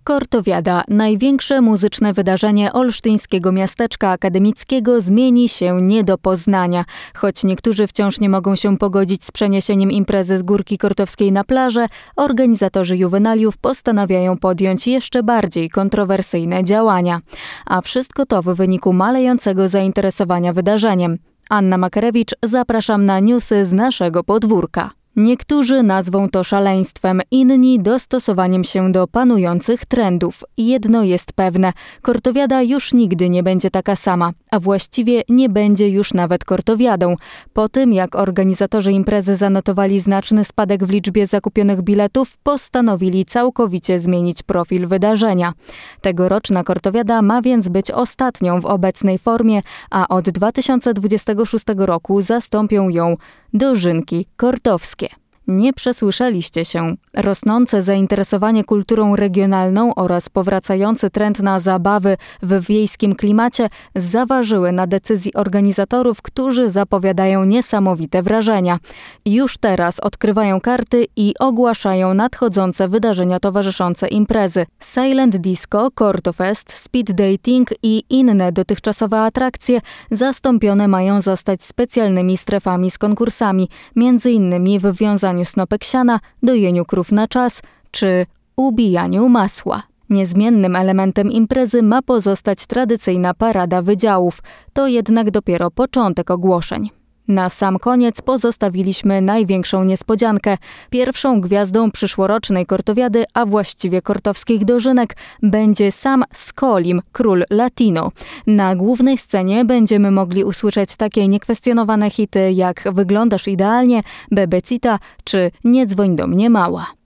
Kortowiada, największe muzyczne wydarzenie olsztyńskiego miasteczka akademickiego, zmieni się nie do poznania. Choć niektórzy wciąż nie mogą się pogodzić z przeniesieniem imprezy z Górki Kortowskiej na plażę, organizatorzy juwenaliów postanawiają podjąć jeszcze bardziej kontrowersyjne działania. A wszystko to w wyniku malejącego zainteresowania wydarzeniem. Anna Makarewicz, zapraszam na newsy z naszego podwórka. Niektórzy nazwą to szaleństwem, inni dostosowaniem się do panujących trendów. Jedno jest pewne, Kortowiada już nigdy nie będzie taka sama, a właściwie nie będzie już nawet Kortowiadą. Po tym, jak organizatorzy imprezy zanotowali znaczny spadek w liczbie zakupionych biletów, postanowili całkowicie zmienić profil wydarzenia. Tegoroczna Kortowiada ma więc być ostatnią w obecnej formie, a od 2026 roku zastąpią ją dożynki kortowskie. Nie przesłyszeliście się. Rosnące zainteresowanie kulturą regionalną oraz powracający trend na zabawy w wiejskim klimacie zaważyły na decyzji organizatorów, którzy zapowiadają niesamowite wrażenia. Już teraz odkrywają karty i ogłaszają nadchodzące wydarzenia towarzyszące imprezy. Silent Disco, Kortofest, Speed Dating i inne dotychczasowe atrakcje zastąpione mają zostać specjalnymi strefami z konkursami, m.in. w wiązaniu snopek siana, dojeniu krów na czas czy ubijaniu masła. Niezmiennym elementem imprezy ma pozostać tradycyjna parada wydziałów. To jednak dopiero początek ogłoszeń. Na sam koniec pozostawiliśmy największą niespodziankę. Pierwszą gwiazdą przyszłorocznej Kortowiady, a właściwie kortowskich dożynek, będzie sam Skolim, król latino. Na głównej scenie będziemy mogli usłyszeć takie niekwestionowane hity jak Wyglądasz idealnie, Bebecita czy Nie dzwoń do mnie mała.